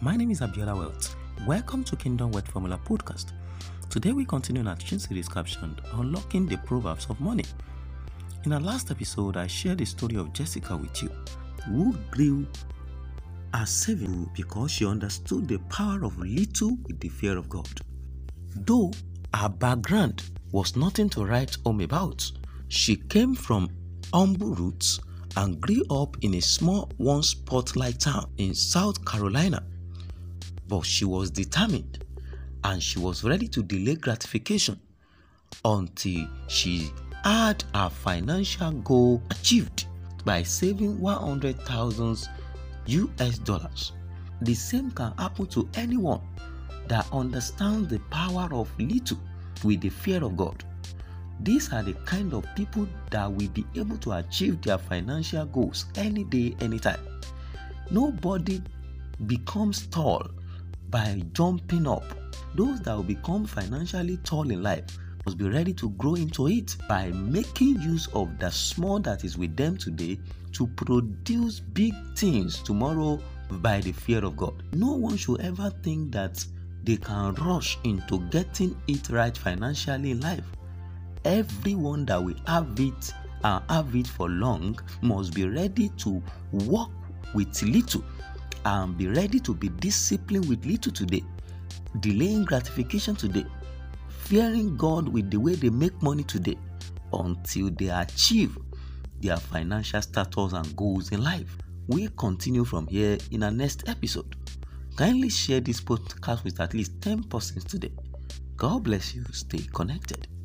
My name is Abiola Wealth. Welcome to Kingdom Wealth Formula Podcast. Today we continue our teaching series captioned Unlocking the Proverbs of Money. In our last episode, I shared the story of Jessica with you, who grew her saving because she understood the power of little with the fear of God. Though her background was nothing to write home about, she came from humble roots and grew up in a small one-spotlight town in South Carolina. But she was determined and she was ready to delay gratification until she had her financial goal achieved by saving $100,000 US. The same can happen to anyone that understands the power of little with the fear of God. These are the kind of people that will be able to achieve their financial goals any day, anytime. Nobody becomes tall by jumping up. Those that will become financially tall in life must be ready to grow into it by making use of the small that is with them today to produce big things tomorrow by the fear of God. No one should ever think that they can rush into getting it right financially in life. Everyone that will have it and have it for long must be ready to work with little and be ready to be disciplined with little today, delaying gratification today, fearing God with the way they make money today until they achieve their financial status and goals in life. We'll continue from here in our next episode. Kindly share this podcast with at least 10 persons today. God bless you. Stay connected.